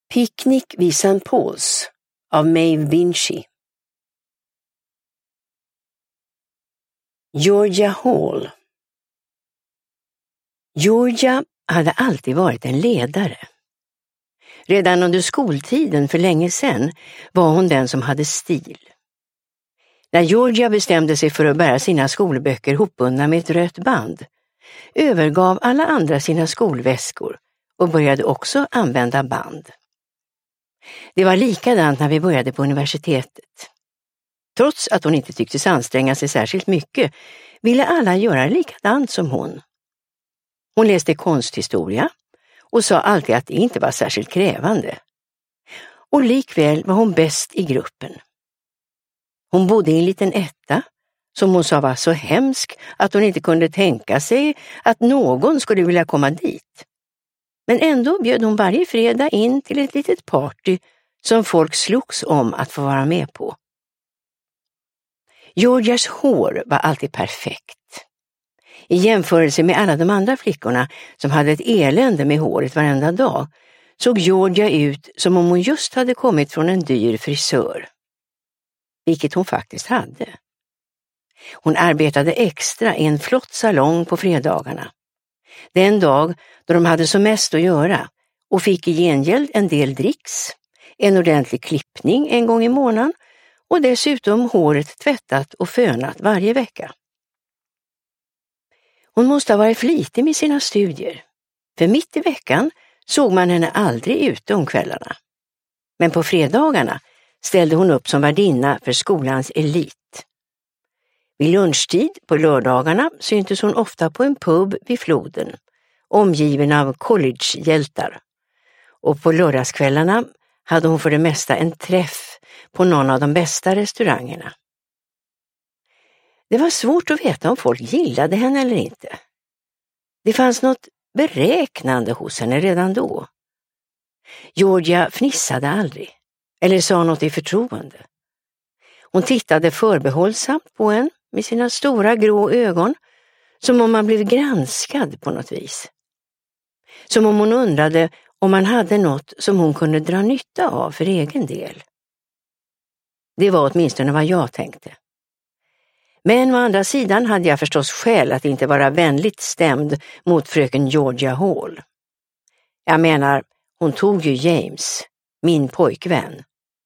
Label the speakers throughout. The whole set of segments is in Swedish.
Speaker 1: Picknick vid St. Paul's av Maeve Binchy. Georgia Hall. Georgia hade alltid varit en ledare. Redan under skoltiden för länge sedan var hon den som hade stil. När Georgia bestämde sig för att bära sina skolböcker hopbundna med ett rött band, övergav alla andra sina skolväskor och började också använda band. Det var likadant när vi började på universitetet. Trots att hon inte tycktes anstränga sig särskilt mycket ville alla göra likadant som hon. Hon läste konsthistoria och sa alltid att det inte var särskilt krävande. Och likväl var hon bäst i gruppen. Hon bodde i en liten etta som hon sa var så hemsk att hon inte kunde tänka sig att någon skulle vilja komma dit. Men ändå bjöd hon varje fredag in till ett litet party som folk slogs om att få vara med på. Georgias hår var alltid perfekt. I jämförelse med alla de andra flickorna som hade ett elände med håret varenda dag såg Georgia ut som om hon just hade kommit från en dyr frisör. Vilket hon faktiskt hade. Hon arbetade extra i en flott salong på fredagarna. Den dag då de hade så mest att göra och fick i gengäld en del dricks, en ordentlig klippning en gång i månaden och dessutom håret tvättat och fönat varje vecka. Hon måste ha varit flitig med sina studier, för mitt i veckan såg man henne aldrig ute om kvällarna. Men på fredagarna ställde hon upp som värdinna för skolans elit. Vid lunchtid på lördagarna syntes hon ofta på en pub vid floden, omgiven av collegehjältar. Och på lördagskvällarna hade hon för det mesta en träff på någon av de bästa restaurangerna. Det var svårt att veta om folk gillade henne eller inte. Det fanns något beräknande hos henne redan då. Georgia fnissade aldrig, eller sa något i förtroende. Hon tittade förbehållsamt på en med sina stora grå ögon, som om man blev granskad på något vis. Som om hon undrade om man hade något som hon kunde dra nytta av för egen del. Det var åtminstone vad jag tänkte. Men å andra sidan hade jag förstås skäl att inte vara vänligt stämd mot fröken Georgia Hall. Jag menar, hon tog ju James, min pojkvän.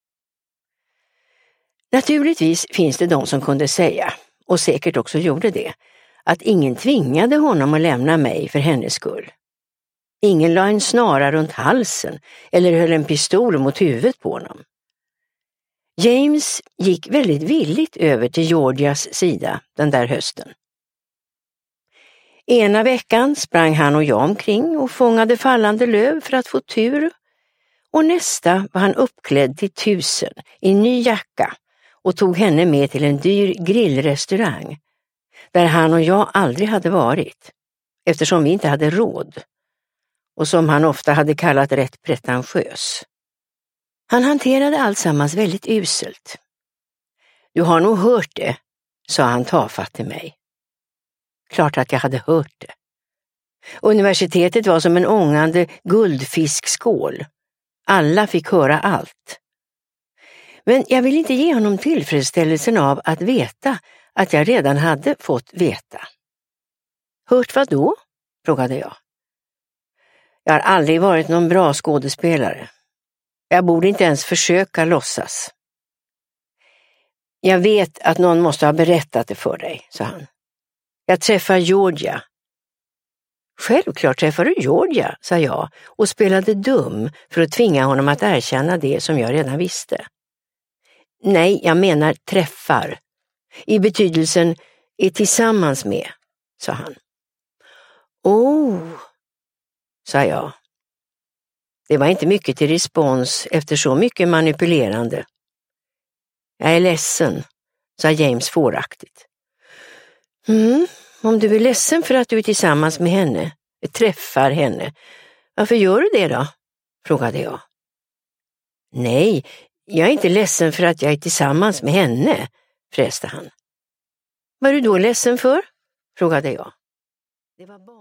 Speaker 1: Naturligtvis finns det de som kunde säga, och säkert också gjorde det, att ingen tvingade honom att lämna mig för hennes skull. Ingen la en snara runt halsen eller höll en pistol mot huvudet på honom. James gick väldigt villigt över till Georgias sida den där hösten. Ena veckan sprang han och jag omkring och fångade fallande löv för att få tur, och nästa var han uppklädd till 1000 i ny jacka och tog henne med till en dyr grillrestaurang där han och jag aldrig hade varit, eftersom vi inte hade råd, och som han ofta hade kallat rätt pretentiös. Han hanterade alltsammans väldigt uselt. Du har nog hört det, sa han tafatt till mig. Klart att jag hade hört det. Universitetet var som en ångande guldfiskskål. Alla fick höra allt. Men jag vill inte ge honom tillfredsställelsen av att veta att jag redan hade fått veta. Hört vad då? Frågade jag. Jag har aldrig varit någon bra skådespelare. Jag borde inte ens försöka låtsas. Jag vet att någon måste ha berättat det för dig, sa han. Jag träffar Georgia. Självklart träffar du Georgia, sa jag och spelade dum för att tvinga honom att erkänna det som jag redan visste. Nej, jag menar träffar. I betydelsen är tillsammans med, sa han. Sa jag. Det var inte mycket till respons efter så mycket manipulerande. Jag är ledsen, sa James fåraktigt. Om du är ledsen för att du är tillsammans med henne, träffar henne, varför gör du det då? Frågade jag. Nej, jag är inte ledsen för att jag är tillsammans med henne, fräste han. Vad är du då ledsen för? Frågade jag. Det var